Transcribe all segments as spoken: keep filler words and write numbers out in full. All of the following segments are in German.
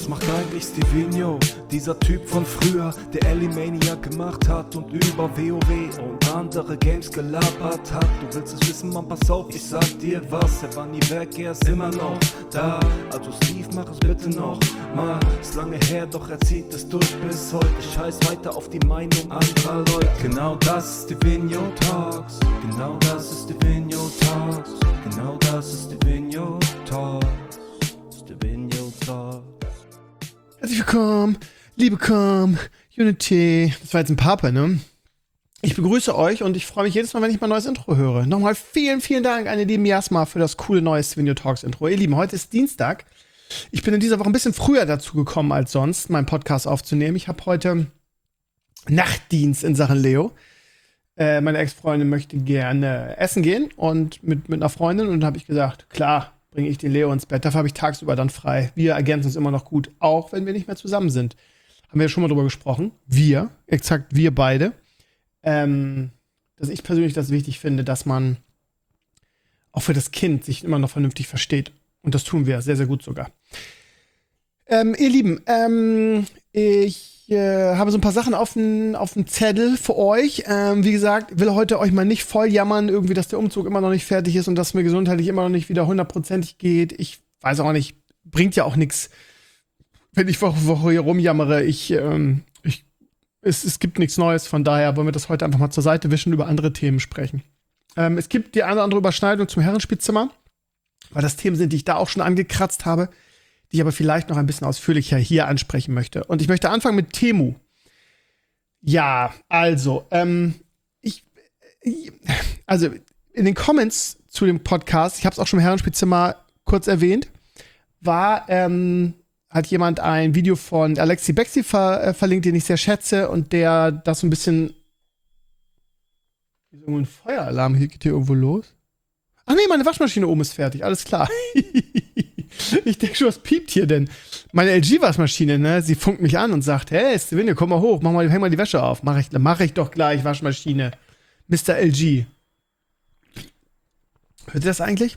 Was macht eigentlich Stevino? Dieser Typ von früher, der Elimania gemacht hat und über WoW und andere Games gelabert hat. Du willst es wissen, Mann, pass auf, ich sag dir was. Er war nie weg, er ist immer noch da. Also Steve, mach es bitte noch mal. Ist lange her, doch er zieht es durch bis heute. Scheiß weiter auf die Meinung anderer Leute. Genau das ist Stevino Talks. Genau das ist Stevino Talks. Genau das ist Stevino Talks. Stevino Talks. Herzlich willkommen, liebe Community. Das war jetzt ein Papa, ne? Ich begrüße euch und ich freue mich jedes Mal, wenn ich mein neues Intro höre. Nochmal vielen, vielen Dank an die lieben Jasma für das coole neue Stevino Talks Intro. Ihr Lieben, heute ist Dienstag. Ich bin in dieser Woche ein bisschen früher dazu gekommen als sonst, meinen Podcast aufzunehmen. Ich habe heute Nachtdienst in Sachen Leo. Äh, meine Ex-Freundin möchte gerne essen gehen und mit, mit einer Freundin. Und dann habe ich gesagt, klar, bringe ich den Leo ins Bett. Dafür habe ich tagsüber dann frei. Wir ergänzen uns immer noch gut, auch wenn wir nicht mehr zusammen sind. Haben wir ja schon mal drüber gesprochen. Wir, exakt wir beide. Ähm, dass ich persönlich das wichtig finde, dass man auch für das Kind sich immer noch vernünftig versteht. Und das tun wir sehr, sehr gut sogar. Ähm, ihr Lieben, ähm, ich äh, habe so ein paar Sachen auf dem auf dem Zettel für euch. Ähm, wie gesagt, will heute euch mal nicht voll jammern, irgendwie, dass der Umzug immer noch nicht fertig ist und dass mir gesundheitlich immer noch nicht wieder hundertprozentig geht. Ich weiß auch nicht, bringt ja auch nichts, wenn ich Woche für Woche hier rumjammere. Ich, ähm, ich, es, es gibt nichts Neues, von daher wollen wir das heute einfach mal zur Seite wischen und über andere Themen sprechen. Ähm, es gibt die eine oder andere Überschneidung zum Herrenspielzimmer, weil das Themen sind, die ich da auch schon angekratzt habe, die ich aber vielleicht noch ein bisschen ausführlicher hier ansprechen möchte. Und ich möchte anfangen mit Temu. Ja, also, ähm, ich, also in den Comments zu dem Podcast, ich habe es auch schon im Herrenspielzimmer kurz erwähnt, war, ähm, hat jemand ein Video von Alexi Bexi ver äh, verlinkt, den ich sehr schätze und der das so ein bisschen, ist irgendwo ein Feueralarm, hier geht hier irgendwo los? Ach nee, meine Waschmaschine oben ist fertig, alles klar. Ich denke schon, was piept hier denn? Meine L G-Waschmaschine, ne? Sie funkt mich an und sagt, hey, Stevino, komm mal hoch, mach mal, häng mal die Wäsche auf. Mach ich, mach ich doch gleich, Waschmaschine. Mister L G. Hört ihr das eigentlich?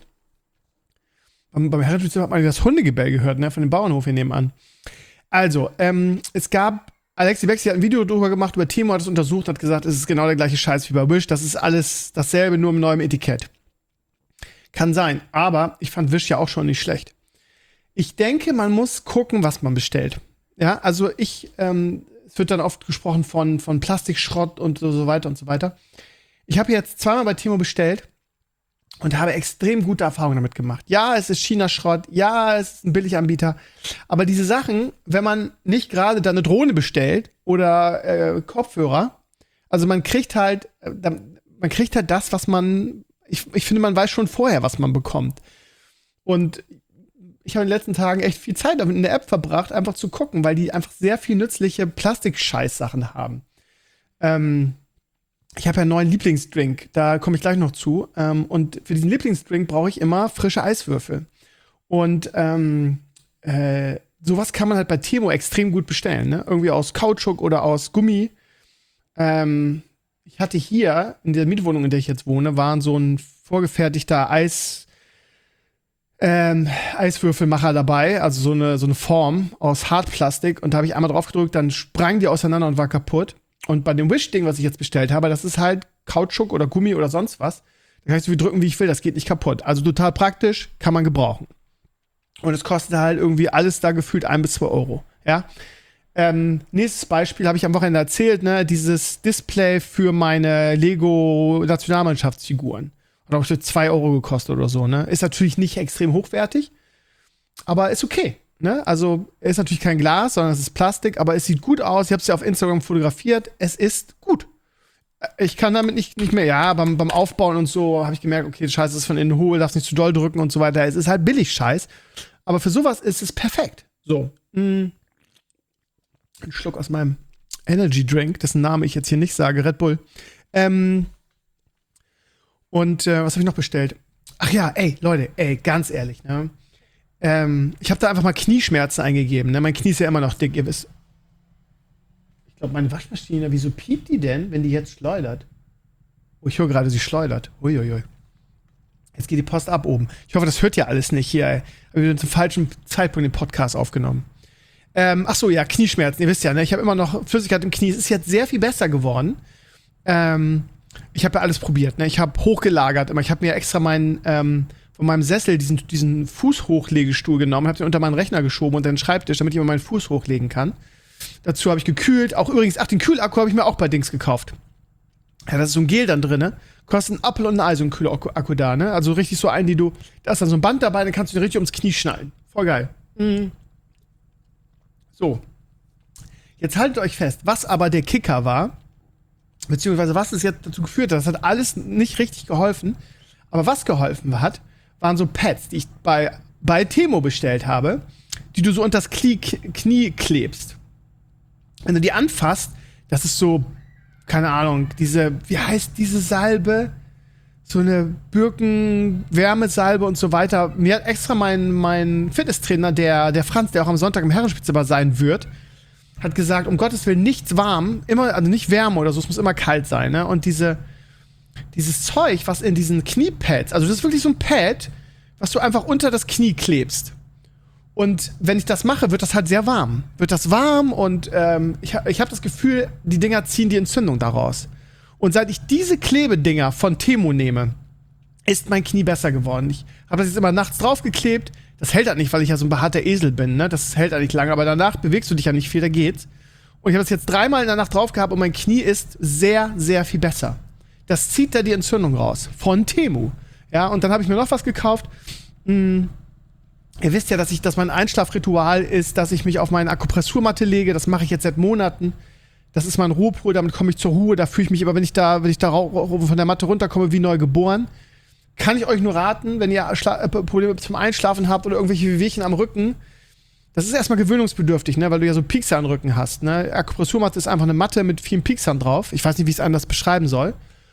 Beim, beim Herrenspielzimmer hat man das Hundegebell gehört, ne? Von dem Bauernhof hier nebenan. Also, ähm, es gab, Alexi Bexi hat ein Video drüber gemacht, über Temu hat es untersucht, hat gesagt, es ist genau der gleiche Scheiß wie bei Wish. Das ist alles dasselbe, nur mit neuem Etikett. Kann sein, aber ich fand Wish ja auch schon nicht schlecht. Ich denke, man muss gucken, was man bestellt. Ja, also ich, ähm, es wird dann oft gesprochen von, von Plastikschrott und so, so weiter und so weiter. Ich habe jetzt zweimal bei Temu bestellt und habe extrem gute Erfahrungen damit gemacht. Ja, es ist China-Schrott, ja, es ist ein Billiganbieter, aber diese Sachen, wenn man nicht gerade da eine Drohne bestellt oder äh, Kopfhörer, also man kriegt halt, äh, man kriegt halt das, was man, ich, ich finde, man weiß schon vorher, was man bekommt. Und ich habe in den letzten Tagen echt viel Zeit damit in der App verbracht, einfach zu gucken, weil die einfach sehr viel nützliche Plastikscheiß-Sachen haben. Ähm, ich habe ja einen neuen Lieblingsdrink, da komme ich gleich noch zu. Ähm, und für diesen Lieblingsdrink brauche ich immer frische Eiswürfel. Und ähm, äh, sowas kann man halt bei Temu extrem gut bestellen, ne? Irgendwie aus Kautschuk oder aus Gummi. Ähm, ich hatte hier, in der Mietwohnung, in der ich jetzt wohne, war so ein vorgefertigter Eis- Ähm, Eiswürfelmacher dabei, also so eine, so eine Form aus Hartplastik. Und da habe ich einmal drauf gedrückt, dann sprang die auseinander und war kaputt. Und bei dem Wish-Ding, was ich jetzt bestellt habe, das ist halt Kautschuk oder Gummi oder sonst was. Da kann ich so viel drücken, wie ich will, das geht nicht kaputt. Also total praktisch, kann man gebrauchen. Und es kostet halt irgendwie alles da gefühlt ein bis zwei Euro. Ja. Ähm, nächstes Beispiel habe ich am Wochenende erzählt, ne, dieses Display für meine Lego-Nationalmannschaftsfiguren. Hat auch zwei Euro gekostet oder so, ne? Ist natürlich nicht extrem hochwertig, aber ist okay, ne? Also, ist natürlich kein Glas, sondern es ist Plastik, aber es sieht gut aus. Ich habe es ja auf Instagram fotografiert. Es ist gut. Ich kann damit nicht, nicht mehr, ja, beim, beim Aufbauen und so habe ich gemerkt, okay, Scheiße, das ist von innen hohl, darfst nicht zu doll drücken und so weiter. Es ist halt billig Scheiß. Aber für sowas ist es perfekt. So. Mh. Ein Schluck aus meinem Energy Drink, dessen Name ich jetzt hier nicht sage, Red Bull. Ähm, Und äh, was habe ich noch bestellt? Ach ja, ey, Leute, ey, ganz ehrlich, ne? Ähm, ich habe da einfach mal Knieschmerzen eingegeben, ne? Mein Knie ist ja immer noch dick, ihr wisst. Ich glaube, meine Waschmaschine, wieso piept die denn, wenn die jetzt schleudert? Oh, ich höre gerade, sie schleudert. Uiuiui. Jetzt geht die Post ab oben. Ich hoffe, das hört ja alles nicht hier, ey. Hab ich zum falschen Zeitpunkt den Podcast aufgenommen. Ähm, ach so, ja, Knieschmerzen, ihr wisst ja, ne? Ich habe immer noch Flüssigkeit im Knie. Es ist jetzt sehr viel besser geworden. Ähm, ich habe ja alles probiert, ne? Ich habe hochgelagert immer. Ich habe mir extra meinen, ähm, von meinem Sessel diesen, diesen Fußhochlegestuhl genommen, habe den unter meinen Rechner geschoben und den Schreibtisch, damit ich immer meinen Fuß hochlegen kann. Dazu habe ich gekühlt. Auch übrigens, ach, den Kühlakku habe ich mir auch bei Dings gekauft. Ja, da ist so ein Gel dann drin, ne? Kostet ein Apfel und ein Ei, so ein Kühlakku da, ne? Also richtig so einen, die du, da ist dann so ein Band dabei, dann kannst du den richtig ums Knie schnallen. Voll geil. Mhm. So. Jetzt haltet euch fest, was aber der Kicker war, beziehungsweise was es jetzt dazu geführt hat, das hat alles nicht richtig geholfen. Aber was geholfen hat, waren so Pads, die ich bei, bei Temo bestellt habe, die du so unter das Knie, Knie klebst. Wenn du die anfasst, das ist so, keine Ahnung, diese, wie heißt diese Salbe? So eine Birken-Wärmesalbe und so weiter. Mir hat extra mein, mein Fitnesstrainer, der, der Franz, der auch am Sonntag im Herrenspielzimmer sein wird, hat gesagt, um Gottes Willen nichts warm, immer, also nicht Wärme oder so, es muss immer kalt sein, ne? Und diese, dieses Zeug, was in diesen Kniepads, also das ist wirklich so ein Pad, was du einfach unter das Knie klebst. Und wenn ich das mache, wird das halt sehr warm. Wird das warm und ähm, ich, ich habe das Gefühl, die Dinger ziehen die Entzündung daraus. Und seit ich diese Klebedinger von Temo nehme, ist mein Knie besser geworden. Ich habe das jetzt immer nachts draufgeklebt. Das hält halt nicht, weil ich ja so ein behaarter Esel bin, ne? Das hält halt nicht lange, aber danach bewegst du dich ja nicht viel, da geht's. Und ich habe das jetzt dreimal in der Nacht drauf gehabt und mein Knie ist sehr, sehr viel besser. Das zieht da die Entzündung raus. Von Temo. Ja, und dann habe ich mir noch was gekauft. Hm. Ihr wisst ja, dass ich, dass mein Einschlafritual ist, dass ich mich auf meine Akupressurmatte lege. Das mache ich jetzt seit Monaten. Das ist mein Ruhepol, damit komme ich zur Ruhe. Da fühle ich mich immer, wenn ich da, wenn ich da von der Matte runterkomme, wie neu geboren. Kann ich euch nur raten, wenn ihr Schla- Probleme zum Einschlafen habt oder irgendwelche Wehwehchen am Rücken. Das ist erstmal gewöhnungsbedürftig, ne, weil du ja so Piekser am Rücken hast. Ne? Akupressurmatte ist einfach eine Matte mit vielen Pieksern drauf. Ich weiß nicht, wie ich es anders beschreiben soll.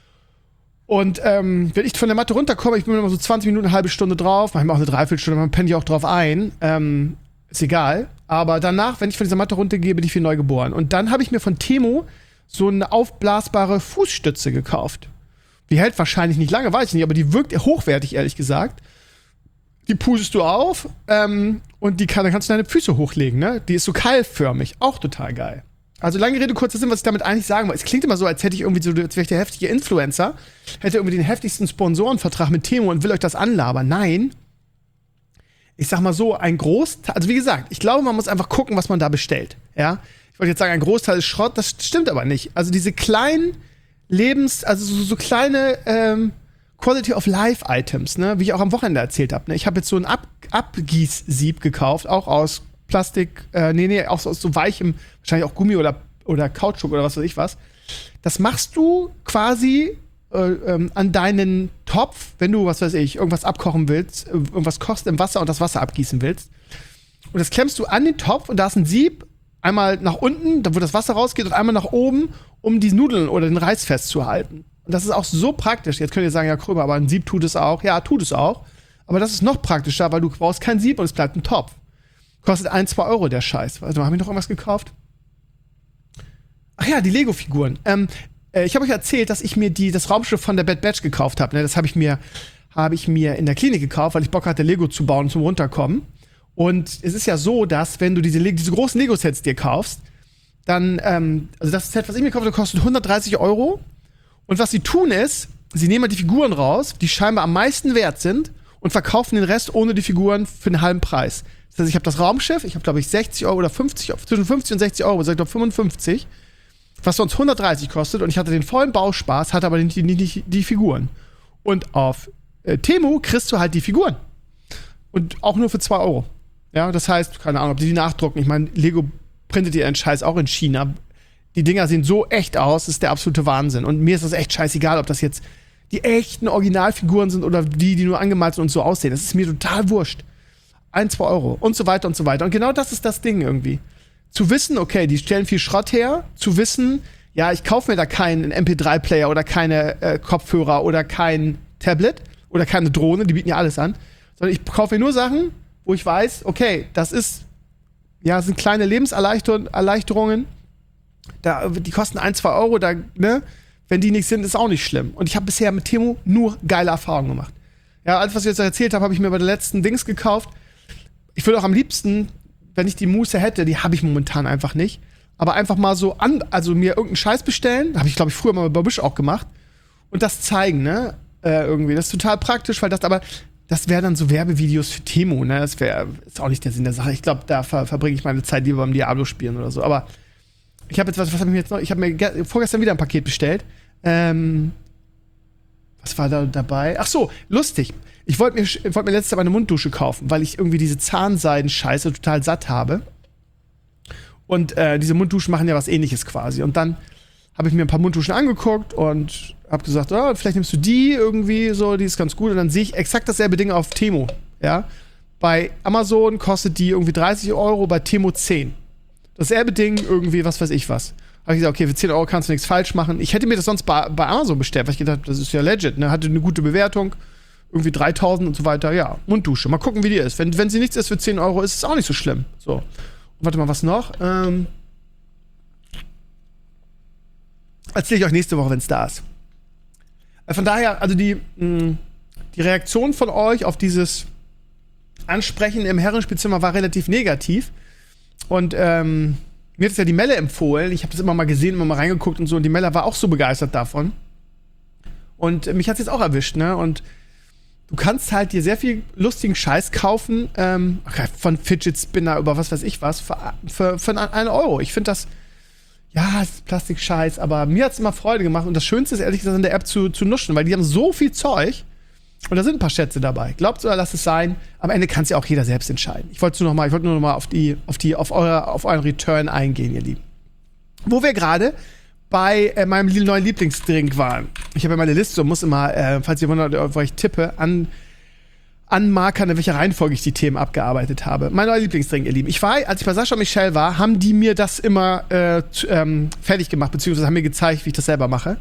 Und ähm, wenn ich von der Matte runterkomme, ich bin immer so zwanzig Minuten, eine halbe Stunde drauf, manchmal auch eine Dreiviertelstunde, man pennt ja auch drauf ein. Ähm, ist egal. Aber danach, wenn ich von dieser Matte runtergehe, bin ich wie neu geboren. Und dann habe ich mir von Temo so eine aufblasbare Fußstütze gekauft. Die hält wahrscheinlich nicht lange, weiß ich nicht, aber die wirkt hochwertig, ehrlich gesagt. Die pustest du auf ähm, und die kann, dann kannst du deine Füße hochlegen, ne? Die ist so keilförmig, auch total geil. Also lange Rede, kurzer Sinn, was ich damit eigentlich sagen wollte. Es klingt immer so, als hätte ich irgendwie so, als wäre ich der heftige Influencer, hätte irgendwie den heftigsten Sponsorenvertrag mit Temo und will euch das anlabern. Nein. Ich sag mal so, ein Großteil, also wie gesagt, ich glaube, man muss einfach gucken, was man da bestellt. Ja? Ich wollte jetzt sagen, ein Großteil ist Schrott, das stimmt aber nicht. Also diese kleinen Lebens-, also so, so kleine ähm, Quality-of-Life-Items, ne, wie ich auch am Wochenende erzählt habe. Ne? Ich habe jetzt so ein Ab- Abgießsieb gekauft, auch aus Plastik, äh, nee, nee, auch aus so weichem, wahrscheinlich auch Gummi oder, oder Kautschuk oder was weiß ich was. Das machst du quasi äh, ähm, an deinen Topf, wenn du, was weiß ich, irgendwas abkochen willst, irgendwas kochst im Wasser und das Wasser abgießen willst. Und das klemmst du an den Topf und da ist ein Sieb, einmal nach unten, da wo das Wasser rausgeht, und einmal nach oben, um die Nudeln oder den Reis festzuhalten. Und das ist auch so praktisch. Jetzt könnt ihr sagen, ja, Krömer, aber ein Sieb tut es auch. Ja, tut es auch. Aber das ist noch praktischer, weil du brauchst kein Sieb und es bleibt ein Topf. Kostet ein, zwei Euro der Scheiß. Also, haben wir noch irgendwas gekauft? Ach ja, die Lego-Figuren. Ähm, äh, ich habe euch erzählt, dass ich mir die, das Raumschiff von der Bad Batch gekauft habe. Ne? Das habe ich mir, habe ich mir in der Klinik gekauft, weil ich Bock hatte, Lego zu bauen zum Runterkommen. Und es ist ja so, dass wenn du diese, diese großen Lego-Sets dir kaufst, dann, ähm, also das Set, was ich mir gekauft habe, kostet hundertdreißig Euro. Und was sie tun ist, sie nehmen die Figuren raus, die scheinbar am meisten wert sind, und verkaufen den Rest ohne die Figuren für einen halben Preis. Das heißt, ich habe das Raumschiff, ich habe, glaube ich, sechzig Euro oder fünfzig, zwischen fünfzig und sechzig Euro, ich glaube fünfundfünfzig, was sonst hundertdreißig kostet. Und ich hatte den vollen Bauspaß, hatte aber nicht die, die, die Figuren. Und auf äh, Temu kriegst du halt die Figuren. Und auch nur für zwei Euro. Ja, das heißt, keine Ahnung, ob die die nachdrucken. Ich meine, Lego printet ihren Scheiß auch in China. Die Dinger sehen so echt aus, das ist der absolute Wahnsinn. Und mir ist das echt scheißegal, ob das jetzt die echten Originalfiguren sind oder die, die nur angemalt sind und so aussehen. Das ist mir total wurscht. Ein, zwei Euro und so weiter und so weiter. Und genau das ist das Ding irgendwie. Zu wissen, okay, die stellen viel Schrott her. Zu wissen, ja, ich kaufe mir da keinen M P drei Player oder keine äh, Kopfhörer oder kein Tablet oder keine Drohne, die bieten ja alles an. Sondern ich kaufe mir nur Sachen, wo ich weiß, okay, das ist, ja, sind kleine Lebenserleichterungen. Da, die kosten ein, zwei Euro, da, ne? Wenn die nicht sind, ist auch nicht schlimm. Und ich habe bisher mit Temu nur geile Erfahrungen gemacht. Ja, alles, was ich jetzt erzählt habe, habe ich mir bei der letzten Dings gekauft. Ich würde auch am liebsten wenn ich die Muße hätte, die habe ich momentan einfach nicht, aber einfach mal so an, also mir irgendeinen Scheiß bestellen, habe ich, glaube ich, früher mal bei Busch auch gemacht, und das zeigen, ne, äh, irgendwie. Das ist total praktisch, weil das aber, das wäre dann so Werbevideos für Temo, ne, das wäre, ist auch nicht der Sinn der Sache. Ich glaube, da ver verbringe ich meine Zeit lieber beim Diablo spielen oder so, aber ich habe jetzt, was, was habe ich mir jetzt noch, ich habe mir vorgestern wieder ein Paket bestellt, ähm, was war da dabei? Ach so, lustig. Ich wollte mir, wollt mir letztes Mal eine Munddusche kaufen, weil ich irgendwie diese Zahnseiden-Scheiße total satt habe. Und äh, diese Mundduschen machen ja was Ähnliches quasi. Und dann habe ich mir ein paar Mundduschen angeguckt und habe gesagt, oh, vielleicht nimmst du die irgendwie so, die ist ganz gut. Und dann sehe ich exakt dasselbe Ding auf Temo. Ja? Bei Amazon kostet die irgendwie dreißig Euro, bei Temo zehn. Dasselbe Ding irgendwie, was weiß ich was. Habe ich gesagt, okay, für zehn Euro kannst du nichts falsch machen. Ich hätte mir das sonst bei, bei Amazon bestellt, weil ich gedacht, das ist ja legit, ne? Hatte eine gute Bewertung, irgendwie dreitausend und so weiter. Ja, Munddusche. Mal gucken, wie die ist. Wenn, wenn sie nichts ist für zehn Euro, ist es auch nicht so schlimm. So. Und warte mal, was noch? Ähm Erzähle ich euch nächste Woche, wenn es da ist. Von daher, also die, mh, die Reaktion von euch auf dieses Ansprechen im Herrenspielzimmer war relativ negativ. Und, ähm, mir hat es ja die Melle empfohlen. Ich habe das immer mal gesehen, immer mal reingeguckt und so. Und die Melle war auch so begeistert davon. Und äh, mich hat es jetzt auch erwischt, ne? Und du kannst halt dir sehr viel lustigen Scheiß kaufen. Ähm, von Fidget Spinner über was weiß ich was. Für, für, für einen Euro. Ich finde das, ja, ist Plastikscheiß. Aber mir hat es immer Freude gemacht. Und das Schönste ist, ehrlich gesagt, in der App zu, zu nuschen. Weil die haben so viel Zeug. Und da sind ein paar Schätze dabei. Glaubt oder lasst es sein. Am Ende kann es ja auch jeder selbst entscheiden. Ich wollte nur noch mal, ich wollte nur noch mal auf die, auf die, auf eure, auf euren Return eingehen, ihr Lieben. Wo wir gerade bei äh, meinem neuen Lieblingsdrink waren. Ich habe ja meine Liste und muss immer, äh, falls ihr wundert, wo ich tippe, an, anmarkern, in welcher Reihenfolge ich die Themen abgearbeitet habe. Mein neuer Lieblingsdrink, ihr Lieben. Ich war, als ich bei Sascha und Michelle war, haben die mir das immer äh, zu, ähm, fertig gemacht, beziehungsweise haben mir gezeigt, wie ich das selber mache.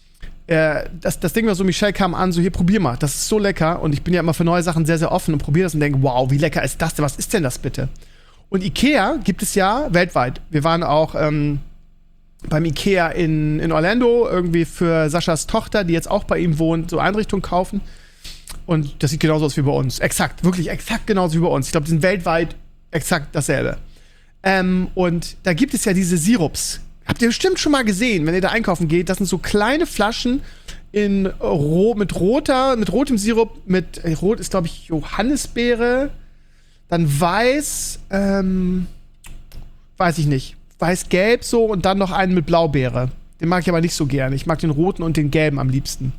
Das, das Ding war so, Michelle kam an, so hier, probier mal, das ist so lecker. Und ich bin ja immer für neue Sachen sehr, sehr offen und probiere das und denke, wow, wie lecker ist das denn, was ist denn das bitte? Und Ikea gibt es ja weltweit. Wir waren auch ähm, beim Ikea in, in Orlando, irgendwie für Saschas Tochter, die jetzt auch bei ihm wohnt, so Einrichtungen kaufen. Und das sieht genauso aus wie bei uns. Exakt, wirklich exakt genauso wie bei uns. Ich glaube, die sind weltweit exakt dasselbe. Ähm, und da gibt es ja diese Sirups. Habt ihr bestimmt schon mal gesehen, wenn ihr da einkaufen geht, das sind so kleine Flaschen in ro mit roter, mit rotem Sirup, mit äh, rot ist, glaube ich, Johannisbeere, dann weiß, ähm, weiß ich nicht, weiß-gelb so und dann noch einen mit Blaubeere. Den mag ich aber nicht so gerne. Ich mag den roten und den gelben am liebsten.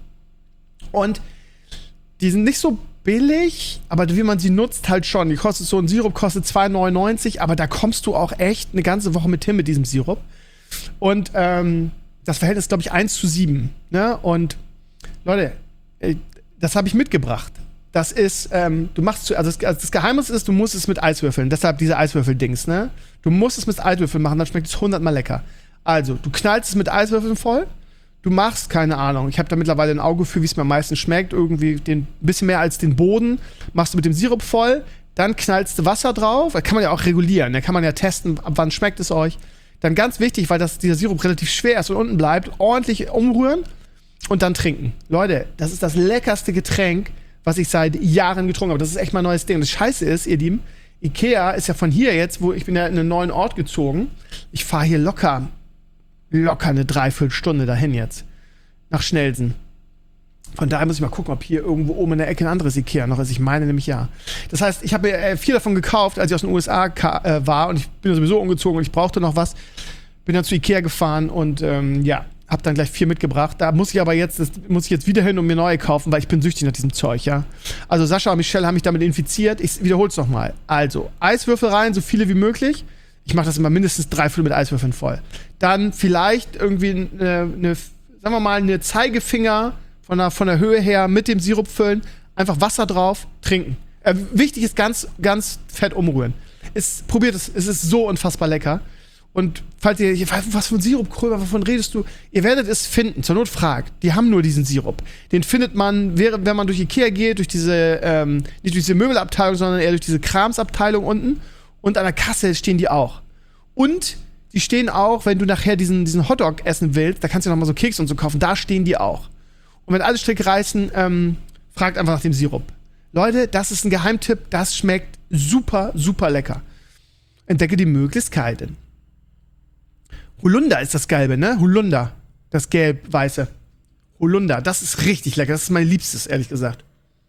Und die sind nicht so billig, aber wie man sie nutzt, halt schon. Die kostet so ein Sirup kostet zwei neunundneunzig, aber da kommst du auch echt eine ganze Woche mit hin mit diesem Sirup. Und ähm, das Verhältnis ist, glaube ich, eins zu sieben. Ne? Und Leute, das habe ich mitgebracht. Das ist, ähm, du machst, zu, also das, also das Geheimnis ist, du musst es mit Eiswürfeln. Deshalb diese Eiswürfel-Dings, ne? Du musst es mit Eiswürfeln machen, dann schmeckt es hundertmal lecker. Also, du knallst es mit Eiswürfeln voll. Du machst, keine Ahnung, ich habe da mittlerweile ein Auge für, wie es mir am meisten schmeckt. Irgendwie ein bisschen mehr als den Boden. Machst du mit dem Sirup voll. Dann knallst du Wasser drauf. Das kann man ja auch regulieren. Da kann man ja testen, ab wann schmeckt es euch. Dann ganz wichtig, weil das, dieser Sirup relativ schwer ist und unten bleibt, ordentlich umrühren und dann trinken. Leute, das ist das leckerste Getränk, was ich seit Jahren getrunken habe. Das ist echt mein neues Ding. Das Scheiße ist, ihr Lieben, Ikea ist ja von hier jetzt, wo ich bin ja in einen neuen Ort gezogen. Ich fahre hier locker, locker eine Dreiviertelstunde dahin jetzt. Nach Schnellsen. Von daher muss ich mal gucken, ob hier irgendwo oben in der Ecke ein anderes Ikea noch ist. Ich meine nämlich ja. Das heißt, ich habe mir äh, vier davon gekauft, als ich aus den U S A äh, war und ich bin ja sowieso umgezogen und ich brauchte noch was. Bin dann zu Ikea gefahren und ähm, ja, hab dann gleich vier mitgebracht. Da muss ich aber jetzt, das muss ich jetzt wieder hin und mir neue kaufen, weil ich bin süchtig nach diesem Zeug, ja. Also Sascha und Michelle haben mich damit infiziert. Ich wiederhol's noch mal. Also, Eiswürfel rein, so viele wie möglich. Ich mache das immer mindestens drei Viertel mit Eiswürfeln voll. Dann vielleicht irgendwie eine, eine sagen wir mal, eine Zeigefinger von der, von der Höhe her mit dem Sirup füllen, einfach Wasser drauf, trinken. Äh, wichtig ist ganz, ganz fett umrühren. Es, probiert es, es ist so unfassbar lecker. Und falls ihr, was für ein Sirup, Krömer, wovon redest du? Ihr werdet es finden, zur Not fragt. Die haben nur diesen Sirup. Den findet man, wenn man durch Ikea geht, durch diese, ähm, nicht durch diese Möbelabteilung, sondern eher durch diese Kramsabteilung unten. Und an der Kasse stehen die auch. Und die stehen auch, wenn du nachher diesen, diesen Hotdog essen willst, da kannst du noch mal so Keks und so kaufen, da stehen die auch. Und wenn alle Stricke reißen, ähm, fragt einfach nach dem Sirup. Leute, das ist ein Geheimtipp, das schmeckt super, super lecker. Entdecke die Möglichkeiten. Holunder ist das Gelbe, ne? Holunder. Das Gelb-Weiße. Holunder, das ist richtig lecker. Das ist mein Liebstes, ehrlich gesagt.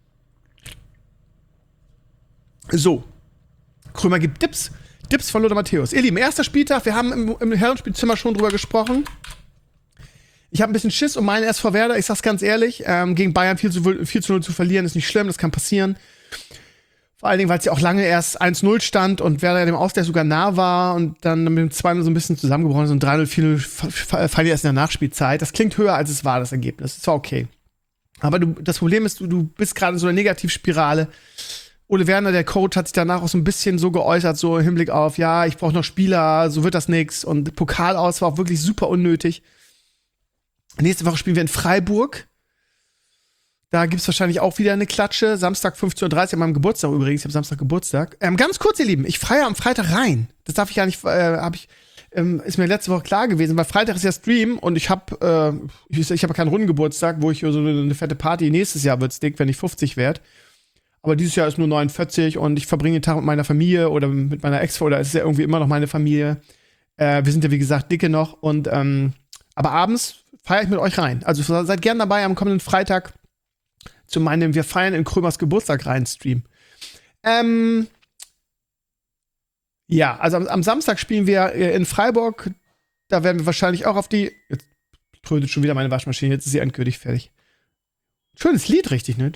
So. Krömer gibt Tipps. Tipps von Lothar Matthäus. Ihr Lieben, erster Spieltag. Wir haben im, im Herrenspielzimmer schon drüber gesprochen. Ich habe ein bisschen Schiss um meinen S V Werder. Ich sag's ganz ehrlich. Ähm, gegen Bayern vier zu null zu verlieren, ist nicht schlimm. Das kann passieren. Vor allen Dingen, weil es ja auch lange erst eins null stand und Werder ja dem Ausgleich sogar nah war und dann mit dem zwei null so ein bisschen zusammengebrochen ist und drei null, vier null fallen erst in der Nachspielzeit. Das klingt höher, als es war, das Ergebnis. Das war okay. Aber du, das Problem ist, du, du bist gerade in so einer Negativspirale. Ole Werner, der Coach, hat sich danach auch so ein bisschen so geäußert, so im Hinblick auf, ja, ich brauche noch Spieler, so wird das nix. Und Pokal aus war auch wirklich super unnötig. Nächste Woche spielen wir in Freiburg. Da gibt's wahrscheinlich auch wieder eine Klatsche. Samstag fünfzehn Uhr dreißig an meinem Geburtstag übrigens. Ich habe Samstag Geburtstag. Ähm, ganz kurz, ihr Lieben, ich feiere am Freitag rein. Das darf ich ja nicht, äh, hab ich, ähm, ist mir letzte Woche klar gewesen, weil Freitag ist ja Stream und ich habe äh, ich, ich habe keinen runden Geburtstag, wo ich so eine, eine fette Party, nächstes Jahr wird's dick, wenn ich fünfzig werde. Aber dieses Jahr ist nur neunundvierzig und ich verbringe den Tag mit meiner Familie oder mit meiner Ex-Frau, oder es ist ja irgendwie immer noch meine Familie. Äh, wir sind ja, wie gesagt, dicke noch und, ähm, aber abends feiere ich mit euch rein. Also seid gern dabei am kommenden Freitag zu meinem Wir feiern in Krömers Geburtstag rein Stream. Ähm, ja, also am, am Samstag spielen wir in Freiburg. Da werden wir wahrscheinlich auch auf die. Jetzt trödet schon wieder meine Waschmaschine, jetzt ist sie endgültig fertig. Schönes Lied, richtig, ne?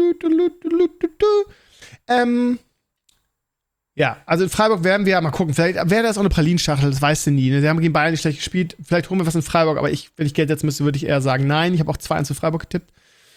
Ähm, ja, also in Freiburg werden wir mal gucken. Vielleicht wäre das auch eine Pralinschachtel, das weißt du nie. Ne? Sie haben gegen Bayern nicht schlecht gespielt. Vielleicht holen wir was in Freiburg, aber ich, wenn ich Geld setzen müsste, würde ich eher sagen, nein. Ich habe auch zwei eins für Freiburg getippt.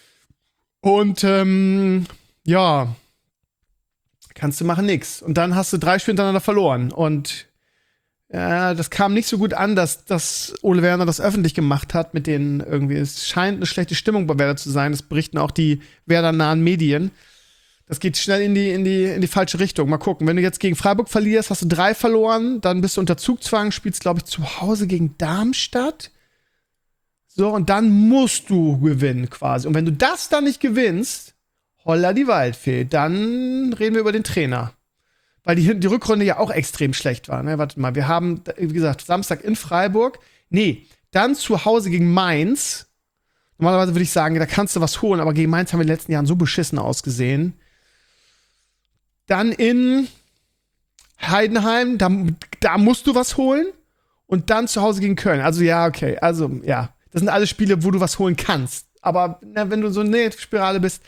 Und, ähm, ja, kannst du machen nix. Und dann hast du drei Spiele hintereinander verloren. Und ja, das kam nicht so gut an, dass, dass Ole Werner das öffentlich gemacht hat mit den irgendwie, es scheint eine schlechte Stimmung bei Werder zu sein. Das berichten auch die Werder-nahen Medien. Das geht schnell in die, in die, in die falsche Richtung. Mal gucken. Wenn du jetzt gegen Freiburg verlierst, hast du drei verloren, dann bist du unter Zugzwang, spielst, glaube ich, zu Hause gegen Darmstadt. So, und dann musst du gewinnen quasi. Und wenn du das dann nicht gewinnst, holla die Waldfee, dann reden wir über den Trainer. Weil die, die Rückrunde ja auch extrem schlecht war. Ne? Warte mal, wir haben, wie gesagt, Samstag in Freiburg. Nee, dann zu Hause gegen Mainz. Normalerweise würde ich sagen, da kannst du was holen, aber gegen Mainz haben wir in den letzten Jahren so beschissen ausgesehen. Dann in Heidenheim, da, da musst du was holen. Und dann zu Hause gegen Köln. Also ja, okay, also ja. Das sind alle Spiele, wo du was holen kannst. Aber na, wenn du so eine Negativspirale bist,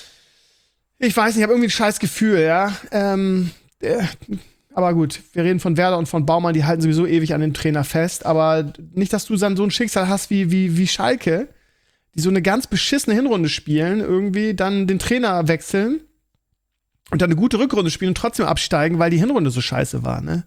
ich weiß nicht, ich habe irgendwie ein scheiß Gefühl, ja. Ähm, äh, aber gut, wir reden von Werder und von Baumann, die halten sowieso ewig an den Trainer fest. Aber nicht, dass du dann so ein Schicksal hast wie, wie, wie Schalke, die so eine ganz beschissene Hinrunde spielen, irgendwie dann den Trainer wechseln und dann eine gute Rückrunde spielen und trotzdem absteigen, weil die Hinrunde so scheiße war, ne?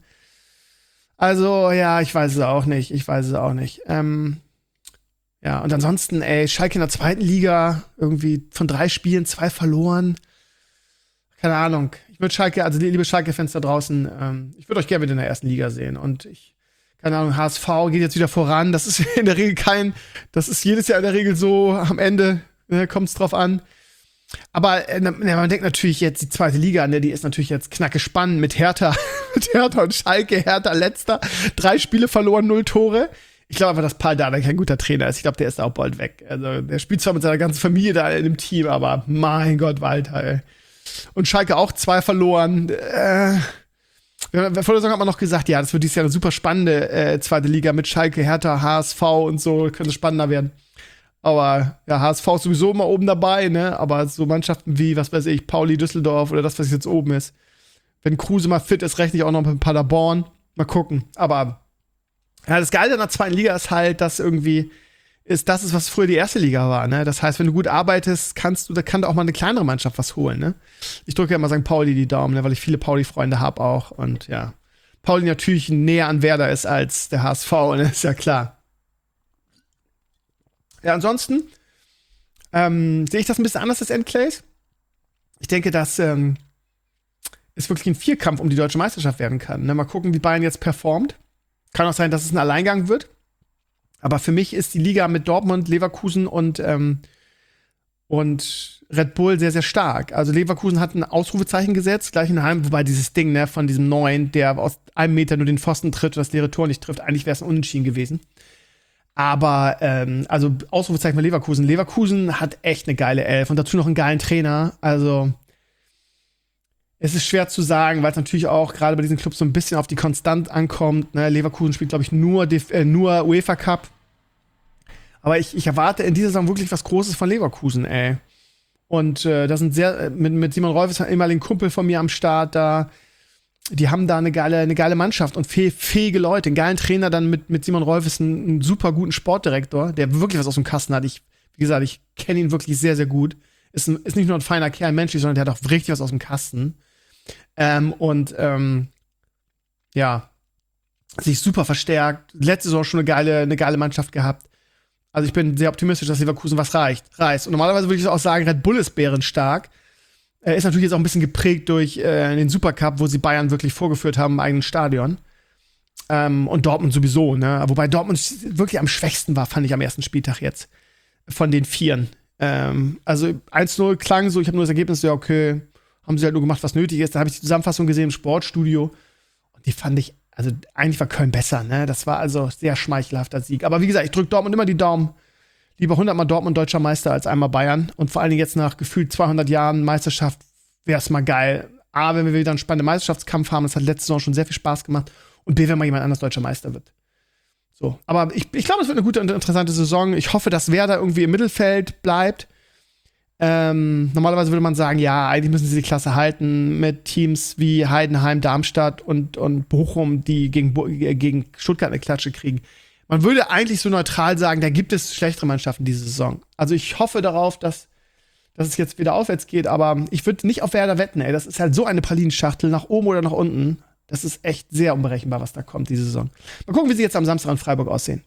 Also, ja, ich weiß es auch nicht. Ich weiß es auch nicht. Ähm, ja, und ansonsten, ey, Schalke in der zweiten Liga, irgendwie von drei Spielen zwei verloren. Keine Ahnung. Ich würde Schalke, also die liebe Schalke-Fans da draußen, ähm, ich würde euch gerne wieder in der ersten Liga sehen. Und ich, keine Ahnung, H S V geht jetzt wieder voran. Das ist in der Regel kein, das ist jedes Jahr in der Regel so, am Ende ne, kommt es drauf an. Aber äh, man denkt natürlich jetzt, die zweite Liga, ne, die ist natürlich jetzt knacke spannend mit Hertha, mit Hertha und Schalke, Hertha letzter, drei Spiele verloren, null Tore. Ich glaube einfach, dass Paul Dardai kein guter Trainer ist. Ich glaube, der ist auch bald weg. Also, der spielt zwar mit seiner ganzen Familie da in dem Team, aber mein Gott, Walter, ey. Und Schalke auch zwei verloren. Äh, vor der Saison hat man noch gesagt, ja, das wird dieses Jahr eine super spannende äh, zweite Liga mit Schalke, Hertha, H S V und so, könnte spannender werden. Aber ja, H S V ist sowieso immer oben dabei, ne? Aber so Mannschaften wie, was weiß ich, Pauli, Düsseldorf oder das, was jetzt oben ist. Wenn Kruse mal fit ist, rechne ich auch noch mit Paderborn. Mal gucken. Aber ja, das Geile in der zweiten Liga ist halt, dass irgendwie ist das ist, was früher die erste Liga war, ne? Das heißt, wenn du gut arbeitest, kannst du, da kann da auch mal eine kleinere Mannschaft was holen, ne? Ich drücke ja immer Sankt Pauli die Daumen, ne? Weil ich viele Pauli-Freunde habe auch. Und ja, Pauli natürlich näher an Werder ist als der H S V, ne? Ist ja klar. Ja, ansonsten ähm, sehe ich das ein bisschen anders als Endclays. Ich denke, dass ähm, es wirklich ein Vierkampf um die deutsche Meisterschaft werden kann. Ne? Mal gucken, wie Bayern jetzt performt. Kann auch sein, dass es ein Alleingang wird. Aber für mich ist die Liga mit Dortmund, Leverkusen und, ähm, Und Red Bull sehr, sehr stark. Also Leverkusen hat ein Ausrufezeichen gesetzt, gleich in Heim, wobei dieses Ding, ne, von diesem Neuen, der aus einem Meter nur den Pfosten tritt und das leere Tor nicht trifft, eigentlich wäre es ein Unentschieden gewesen. Aber, ähm, also Ausrufezeichen bei Leverkusen. Leverkusen hat echt eine geile Elf und dazu noch einen geilen Trainer. Also, es ist schwer zu sagen, weil es natürlich auch gerade bei diesen Clubs so ein bisschen auf die Konstant ankommt. Ne? Leverkusen spielt, glaube ich, nur, äh, nur UEFA Cup. Aber ich, ich erwarte in dieser Saison wirklich was Großes von Leverkusen, ey. Und äh, da sind sehr, mit, mit Simon Rolf ist ehemaligen Kumpel von mir am Start da. Die haben da eine geile, eine geile Mannschaft und fäh fähige Leute. Einen geilen Trainer dann mit, mit Simon Rolf ist ein, ein super guten Sportdirektor, der wirklich was aus dem Kasten hat. Ich, wie gesagt, ich kenne ihn wirklich sehr, sehr gut. Ist, ein, ist nicht nur ein feiner Kerl menschlich, sondern der hat auch richtig was aus dem Kasten. Ähm, und ähm, ja, sich super verstärkt. Letzte Saison schon eine geile, eine geile Mannschaft gehabt. Also ich bin sehr optimistisch, dass Leverkusen was reicht, reißt. Und normalerweise würde ich auch sagen, Red Bull ist bärenstark. Äh, ist natürlich jetzt auch ein bisschen geprägt durch äh, den Supercup, wo sie Bayern wirklich vorgeführt haben im eigenen Stadion. Ähm, und Dortmund sowieso, ne? Wobei Dortmund wirklich am schwächsten war, fand ich am ersten Spieltag jetzt. Von den Vieren. Ähm, also eins null klang so, ich habe nur das Ergebnis, ja, okay, haben sie halt nur gemacht, was nötig ist. Da habe ich die Zusammenfassung gesehen im Sportstudio. Und die fand ich, also eigentlich war Köln besser, ne? Das war also sehr schmeichelhafter Sieg. Aber wie gesagt, ich drücke Dortmund immer die Daumen. Lieber hundertmal Dortmund deutscher Meister als einmal Bayern. Und vor allen Dingen jetzt nach gefühlt zweihundert Jahren Meisterschaft wäre es mal geil. A, wenn wir wieder einen spannenden Meisterschaftskampf haben, das hat letzte Saison schon sehr viel Spaß gemacht. Und B, wenn mal jemand anders deutscher Meister wird. So, aber ich, ich glaube, es wird eine gute und interessante Saison. Ich hoffe, dass Werder irgendwie im Mittelfeld bleibt. Ähm, normalerweise würde man sagen, ja, eigentlich müssen sie die Klasse halten mit Teams wie Heidenheim, Darmstadt und, und Bochum, die gegen, gegen Stuttgart eine Klatsche kriegen. Man würde eigentlich so neutral sagen, da gibt es schlechtere Mannschaften diese Saison. Also ich hoffe darauf, dass, dass es jetzt wieder aufwärts geht, aber ich würde nicht auf Werder wetten, ey. Das ist halt so eine Pralinenschachtel, nach oben oder nach unten. Das ist echt sehr unberechenbar, was da kommt diese Saison. Mal gucken, wie sie jetzt am Samstag in Freiburg aussehen.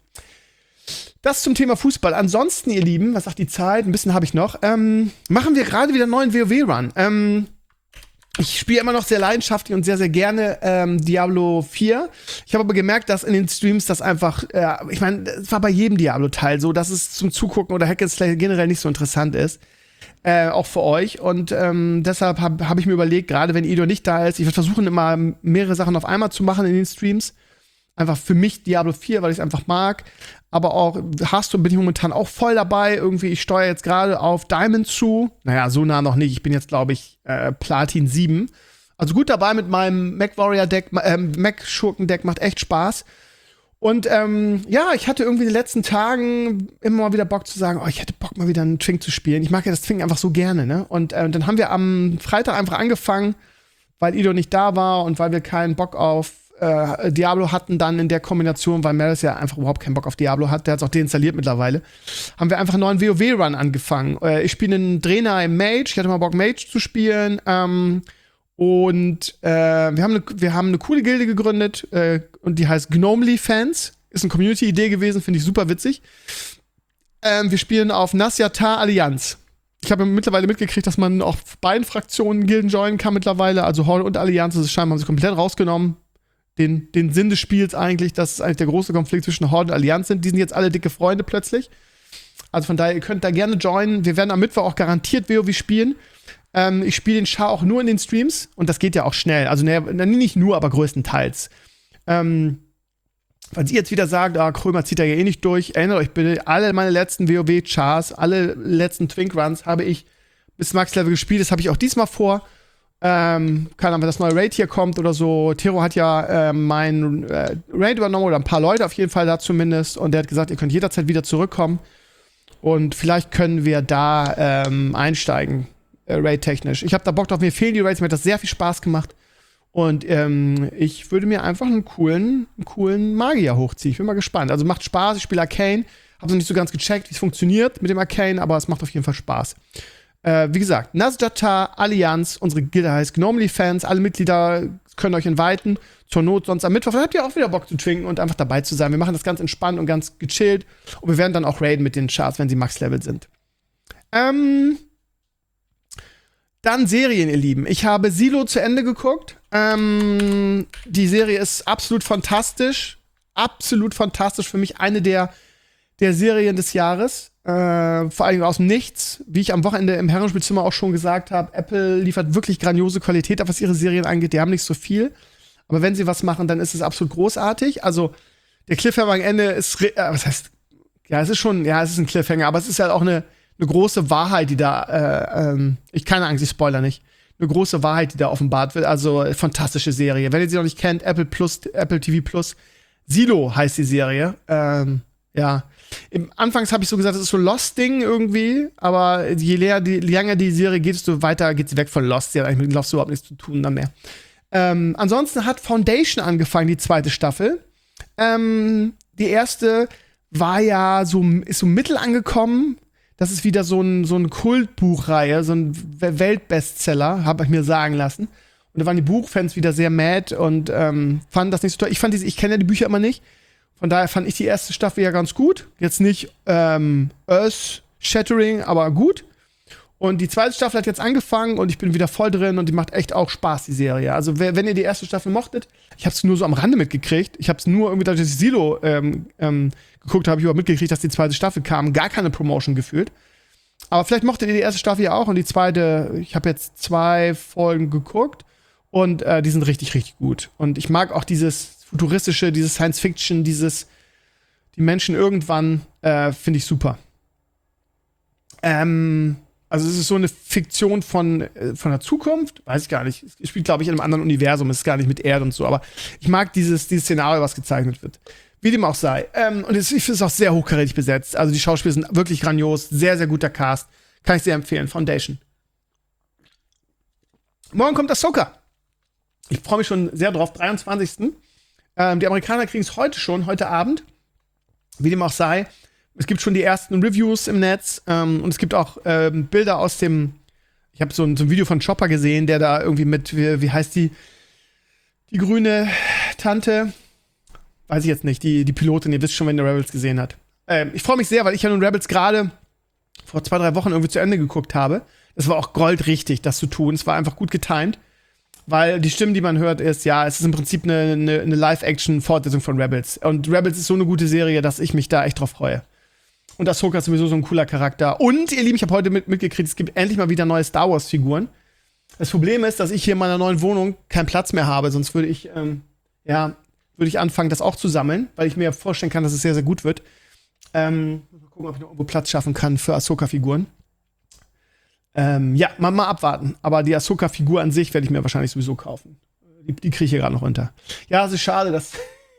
Das zum Thema Fußball. Ansonsten, ihr Lieben, was sagt die Zeit? Ein bisschen habe ich noch. Ähm, machen wir gerade wieder einen neuen WoW-Run. Ähm, ich spiele immer noch sehr leidenschaftlich und sehr, sehr gerne ähm, Diablo vier. Ich habe aber gemerkt, dass in den Streams das einfach, äh, ich meine, es war bei jedem Diablo-Teil so, dass es zum Zugucken oder Hack and Slay generell nicht so interessant ist. Äh, auch für euch. Und ähm, deshalb habe hab ich mir überlegt, gerade wenn Edo nicht da ist, ich werde versuchen, immer mehrere Sachen auf einmal zu machen in den Streams. Einfach für mich Diablo vier, weil ich es einfach mag. Aber auch Hearthstone bin ich momentan auch voll dabei. Irgendwie, ich steuere jetzt gerade auf Diamond zu. Naja, so nah noch nicht. Ich bin jetzt, glaube ich, äh, Platin sieben. Also gut dabei mit meinem Mac-Warrior-Deck, äh, Mac-Schurken-Deck, macht echt Spaß. Und ähm, ja, ich hatte irgendwie in den letzten Tagen immer mal wieder Bock zu sagen, oh, ich hätte Bock mal wieder einen Twink zu spielen. Ich mag ja das Twink einfach so gerne, ne? Und äh, dann haben wir am Freitag einfach angefangen, weil Ido nicht da war und weil wir keinen Bock auf äh, Diablo hatten dann in der Kombination, weil Melis ja einfach überhaupt keinen Bock auf Diablo hat, der hat es auch deinstalliert mittlerweile, haben wir einfach einen neuen WoW-Run angefangen. Äh, ich spiele einen Trainer im Mage, ich hatte mal Bock, Mage zu spielen, ähm, und äh, wir, haben eine, wir haben eine coole Gilde gegründet, äh, und die heißt Gnomely Fans. Ist eine Community-Idee gewesen, finde ich super witzig. Ähm, wir spielen auf Nasyatar Allianz. Ich habe mittlerweile mitgekriegt, dass man auch beiden Fraktionen Gilden joinen kann mittlerweile. Also Horde und Allianz, das ist scheinbar, haben sie komplett rausgenommen. Den, den Sinn des Spiels eigentlich, dass es eigentlich der große Konflikt zwischen Horde und Allianz sind. Die sind jetzt alle dicke Freunde plötzlich. Also von daher, ihr könnt da gerne joinen. Wir werden am Mittwoch auch garantiert WoW spielen. Ähm, ich spiele den Char auch nur in den Streams. Und das geht ja auch schnell. Also ne, nicht nur, aber größtenteils. Ähm, falls ihr jetzt wieder sagt, ah, Krömer zieht da ja eh nicht durch, erinnert euch bitte, alle meine letzten WoW-Chars, alle letzten Twink-Runs habe ich bis Max-Level gespielt. Das habe ich auch diesmal vor. Ähm, keine Ahnung, wenn das neue Raid hier kommt oder so. Tero hat ja äh, mein äh, Raid übernommen oder ein paar Leute auf jeden Fall da zumindest. Und der hat gesagt, ihr könnt jederzeit wieder zurückkommen. Und vielleicht können wir da ähm, einsteigen, äh, Raid-technisch. Ich habe da Bock drauf, mir fehlen die Raids, mir hat das sehr viel Spaß gemacht. Und ähm, ich würde mir einfach einen coolen, einen coolen Magier hochziehen. Ich bin mal gespannt. Also macht Spaß, ich spiele Arcane. Hab noch nicht so ganz gecheckt, wie es funktioniert mit dem Arcane, aber es macht auf jeden Fall Spaß. Äh, wie gesagt, Nasyatar Allianz, unsere Gilde heißt Gnomely Fans. Alle Mitglieder können euch inviten. Zur Not sonst am Mittwoch. Dann habt ihr auch wieder Bock zu twinken und einfach dabei zu sein. Wir machen das ganz entspannt und ganz gechillt. Und wir werden dann auch raiden mit den Charts, wenn sie Max-Level sind. Ähm. Dann Serien, ihr Lieben. Ich habe Silo zu Ende geguckt. Ähm, die Serie ist absolut fantastisch. Absolut fantastisch. Für mich eine der, der Serien des Jahres. Äh, vor allem aus dem Nichts. Wie ich am Wochenende im Herrenspielzimmer auch schon gesagt habe, Apple liefert wirklich grandiose Qualität, was ihre Serien angeht. Die haben nicht so viel. Aber wenn sie was machen, dann ist es absolut großartig. Also, der Cliffhanger am Ende ist, äh, was heißt, ja, es ist schon, ja, es ist ein Cliffhanger, aber es ist halt auch eine, eine große Wahrheit, die da, äh, ähm, ich keine Angst, ich spoiler nicht, eine große Wahrheit, die da offenbart wird. Also, fantastische Serie. Wenn ihr sie noch nicht kennt, Apple Plus, Apple T V Plus, Silo heißt die Serie. Ähm, ja. Im Anfangs habe ich so gesagt, das ist so Lost-Ding irgendwie, aber je länger die, länger die Serie geht, desto weiter geht sie weg von Lost. Sie hat eigentlich mit Lost überhaupt nichts zu tun dann mehr. Ähm, ansonsten hat Foundation angefangen, die zweite Staffel. Ähm, die erste war ja so, ist so mittel angekommen. Das ist wieder so ein, so ein Kultbuchreihe, so ein Weltbestseller, habe ich mir sagen lassen. Und da waren die Buchfans wieder sehr mad und ähm, fanden das nicht so toll. Ich fand diese, ich kenne ja die Bücher immer nicht. Von daher fand ich die erste Staffel ja ganz gut. Jetzt nicht ähm, Earth-Shattering, aber gut. Und die zweite Staffel hat jetzt angefangen und ich bin wieder voll drin und die macht echt auch Spaß, die Serie. Also, wenn ihr die erste Staffel mochtet, ich habe es nur so am Rande mitgekriegt. Ich habe es nur irgendwie, dadurch, dass ich Silo ähm, ähm, geguckt habe, ich überhaupt mitgekriegt, dass die zweite Staffel kam. Gar keine Promotion gefühlt. Aber vielleicht mochtet ihr die erste Staffel ja auch und die zweite, ich habe jetzt zwei Folgen geguckt und äh, die sind richtig, richtig gut. Und ich mag auch dieses futuristische, dieses Science-Fiction, dieses die Menschen irgendwann, äh, finde ich super. Ähm, also es ist so eine Fiktion von, äh, von der Zukunft, weiß ich gar nicht. Es spielt, glaube ich, in einem anderen Universum, es ist gar nicht mit Erde und so, aber ich mag dieses, dieses Szenario, was gezeichnet wird. Wie dem auch sei. Ähm, und es, ich finde es auch sehr hochkarätig besetzt. Also die Schauspieler sind wirklich grandios, sehr, sehr guter Cast. Kann ich sehr empfehlen. Foundation. Morgen kommt Ahsoka. Ich freue mich schon sehr drauf, dreiundzwanzigsten Ähm, die Amerikaner kriegen es heute schon, heute Abend. Wie dem auch sei. Es gibt schon die ersten Reviews im Netz. Ähm, und es gibt auch ähm, Bilder aus dem. Ich habe so, ein- so ein Video von Chopper gesehen, der da irgendwie mit, wie, wie heißt die? Die grüne Tante. Weiß ich jetzt nicht. Die, die Pilotin, ihr wisst schon, wenn ihr Rebels gesehen habt. Ähm, ich freue mich sehr, weil ich ja nun Rebels gerade vor zwei, drei Wochen irgendwie zu Ende geguckt habe. Das war auch goldrichtig, das zu tun. Es war einfach gut getimed. Weil die Stimmen, die man hört, ist, ja, es ist im Prinzip eine, eine, eine Live-Action-Fortsetzung von Rebels. Und Rebels ist so eine gute Serie, dass ich mich da echt drauf freue. Und Ahsoka ist sowieso so ein cooler Charakter. Und, ihr Lieben, ich habe heute mit, mitgekriegt, es gibt endlich mal wieder neue Star Wars-Figuren. Das Problem ist, dass ich hier in meiner neuen Wohnung keinen Platz mehr habe. Sonst würde ich, ähm, ja, würde ich anfangen, das auch zu sammeln, weil ich mir vorstellen kann, dass es sehr, sehr gut wird. Ähm, mal gucken, ob ich noch irgendwo Platz schaffen kann für Ahsoka-Figuren. Ähm, ja, mal, mal abwarten. Aber die Ahsoka-Figur an sich werde ich mir wahrscheinlich sowieso kaufen. Die, die kriege ich hier gerade noch unter. Ja, es ist schade, dass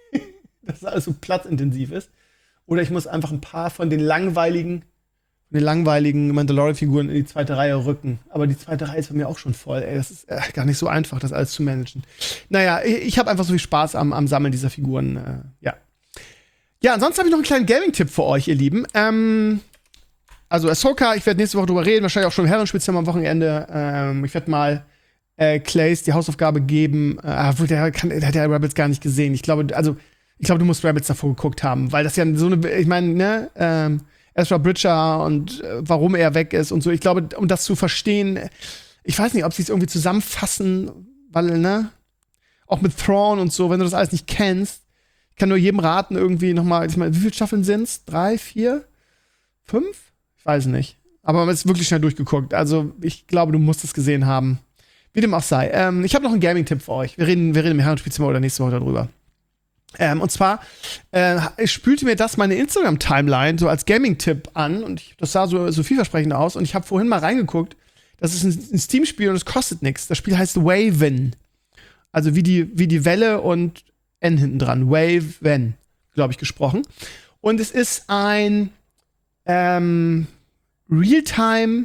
das alles so platzintensiv ist. Oder ich muss einfach ein paar von den langweiligen, von den langweiligen Mandalorian-Figuren in die zweite Reihe rücken. Aber die zweite Reihe ist bei mir auch schon voll. Ey, das ist äh, gar nicht so einfach, das alles zu managen. Naja, ich, ich habe einfach so viel Spaß am, am Sammeln dieser Figuren. Äh, ja. Ja, ansonsten habe ich noch einen kleinen Gaming-Tipp für euch, ihr Lieben. Ähm, Also Ahsoka, ich werde nächste Woche drüber reden, wahrscheinlich auch schon im Herrenspielzimmer am Wochenende. Ähm, ich werde mal äh, Clays die Hausaufgabe geben. Äh, der, kann, der hat ja Rebels gar nicht gesehen. Ich glaube, also, ich glaube, du musst Rebels davor geguckt haben, weil das ja so eine, ich meine, ne, ähm, Ezra Bridger und äh, warum er weg ist und so. Ich glaube, um das zu verstehen, ich weiß nicht, ob sie es irgendwie zusammenfassen, weil, ne, auch mit Thrawn und so, wenn du das alles nicht kennst, ich kann nur jedem raten, irgendwie nochmal, ich meine, wie viele Staffeln sind's? Drei, vier, fünf? Ich weiß nicht. Aber man ist wirklich schnell durchgeguckt. Also, ich glaube, du musst es gesehen haben. Wie dem auch sei. Ähm, ich habe noch einen Gaming-Tipp für euch. Wir reden, wir reden im Herrenspielzimmer oder nächste Woche darüber. Ähm, und zwar äh, spülte mir das meine Instagram-Timeline so als Gaming-Tipp an. Und ich, das sah so, so vielversprechend aus. Und ich habe vorhin mal reingeguckt. Das ist ein, ein Steam-Spiel und es kostet nichts. Das Spiel heißt Waven. Also wie die, wie die Welle und N hinten dran. Waven, glaube ich, gesprochen. Und es ist ein Ähm, Realtime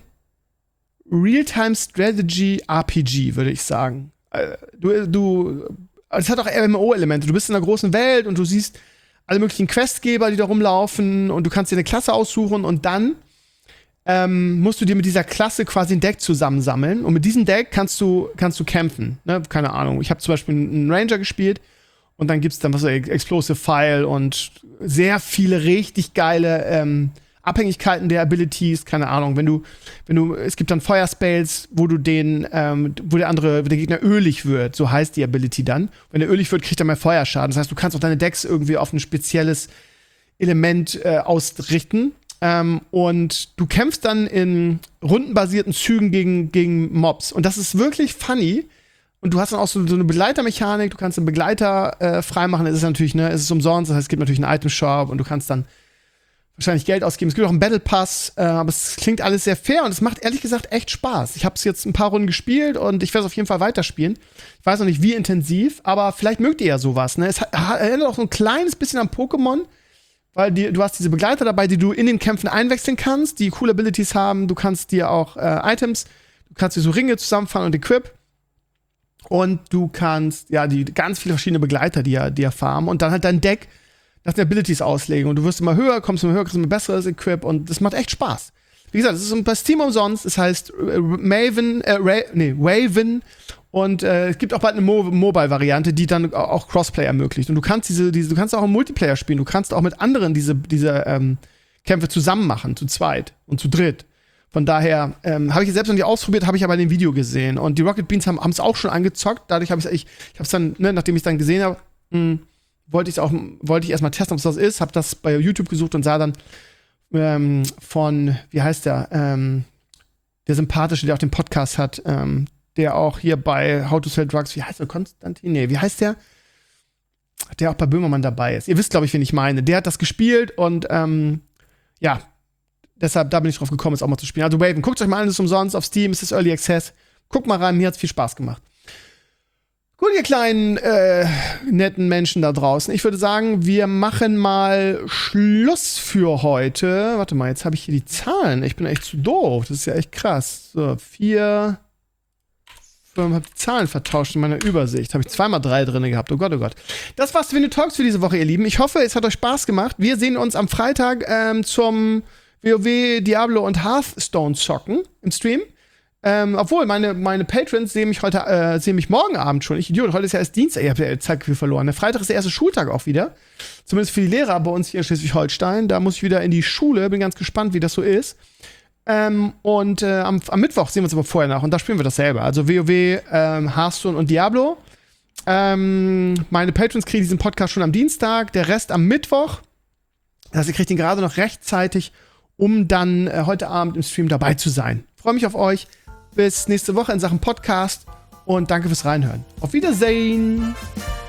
Realtime Strategy R P G, würde ich sagen. Äh, du, du, es hat auch M M O-Elemente. Du bist in einer großen Welt und du siehst alle möglichen Questgeber, die da rumlaufen und du kannst dir eine Klasse aussuchen und dann ähm, musst du dir mit dieser Klasse quasi ein Deck zusammensammeln und mit diesem Deck kannst du, kannst du kämpfen. Ne? Keine Ahnung. Ich habe zum Beispiel einen Ranger gespielt und dann gibt's dann was so Explosive File und sehr viele richtig geile ähm, Abhängigkeiten der Abilities, keine Ahnung, wenn du, wenn du, es gibt dann Feuerspells, wo du den, ähm, wo der andere, wo der Gegner ölig wird, so heißt die Ability dann. Wenn er ölig wird, kriegt er mehr Feuerschaden. Das heißt, du kannst auch deine Decks irgendwie auf ein spezielles Element äh, ausrichten. Ähm, und du kämpfst dann in rundenbasierten Zügen gegen, gegen Mobs. Und das ist wirklich funny. Und du hast dann auch so, so eine Begleitermechanik. Du kannst einen Begleiter äh, freimachen. Es ist natürlich, ne, es ist umsonst. Das heißt, es gibt natürlich einen Item-Shop und du kannst dann wahrscheinlich Geld ausgeben. Es gibt auch einen Battle Pass. Äh, aber es klingt alles sehr fair und es macht ehrlich gesagt echt Spaß. Ich habe es jetzt ein paar Runden gespielt und ich werde es auf jeden Fall weiterspielen. Ich weiß noch nicht, wie intensiv, aber vielleicht mögt ihr ja sowas. Ne? Es hat, erinnert auch so ein kleines bisschen an Pokémon. Weil die, du hast diese Begleiter dabei, die du in den Kämpfen einwechseln kannst, die coole Abilities haben. Du kannst dir auch äh, Items, du kannst dir so Ringe zusammenfahren und Equip. Und du kannst, ja, die ganz viele verschiedene Begleiter, die ja, die ja farmen. Und dann halt dein Deck nach den Abilities auslegen. Und du wirst immer höher, kommst immer höher, kriegst immer besseres Equip. Und das macht echt Spaß. Wie gesagt, es ist bei Steam umsonst. Es heißt äh, Maven, äh, Ra nee, Waven. Und äh, es gibt auch bald eine Mo Mobile-Variante, die dann auch Crossplay ermöglicht. Und du kannst diese, diese, du kannst auch im Multiplayer spielen. Du kannst auch mit anderen diese, diese ähm, Kämpfe zusammen machen, zu zweit und zu dritt. Von daher ähm, habe ich es selbst noch nicht ausprobiert, habe ich aber in dem Video gesehen. Und die Rocket Beans haben es auch schon angezockt. Dadurch habe ich ich, ich habe es dann, ne, nachdem ich es dann gesehen habe, wollte ich auch, wollte ich erstmal testen, ob es das ist. Habe das bei YouTube gesucht und sah dann ähm, von, wie heißt der, ähm, der sympathische, der auch den Podcast hat, ähm, der auch hier bei How to Sell Drugs, wie heißt der, Konstantin? Nee, wie heißt der? Der auch bei Böhmermann dabei ist. Ihr wisst, glaube ich, wen ich meine. Der hat das gespielt und ähm, ja, deshalb, da bin ich drauf gekommen, es auch mal zu spielen. Also Waven, guckt euch mal an, das ist umsonst auf Steam, es ist Early Access. Guckt mal rein, mir hat's viel Spaß gemacht. Gut, ihr kleinen, äh, netten Menschen da draußen. Ich würde sagen, wir machen mal Schluss für heute. Warte mal, jetzt habe ich hier die Zahlen. Ich bin echt zu doof. Das ist ja echt krass. So, vier Ich habe die Zahlen vertauscht in meiner Übersicht. Habe ich zweimal drei drin gehabt. Oh Gott, oh Gott. Das war's für die Talks für diese Woche, ihr Lieben. Ich hoffe, es hat euch Spaß gemacht. Wir sehen uns am Freitag ähm, zum WoW, Diablo und Hearthstone zocken im Stream. Ähm, obwohl, meine, meine Patrons sehen mich heute, äh, sehen mich morgen Abend schon. Ich Idiot, heute ist ja erst Dienstag. Ich habe ja Zeitgefühl verloren. Der Freitag ist der erste Schultag auch wieder. Zumindest für die Lehrer bei uns hier in Schleswig-Holstein. Da muss ich wieder in die Schule. Bin ganz gespannt, wie das so ist. Ähm, und äh, am, am Mittwoch sehen wir uns aber vorher nach und da spielen wir das selber. Also WoW, ähm, Hearthstone und Diablo. Ähm, meine Patrons kriegen diesen Podcast schon am Dienstag, der Rest am Mittwoch. Das heißt, ihr kriegt ihn gerade noch rechtzeitig, um dann äh, heute Abend im Stream dabei zu sein. Freue mich auf euch. Bis nächste Woche in Sachen Podcast und danke fürs Reinhören. Auf Wiedersehen!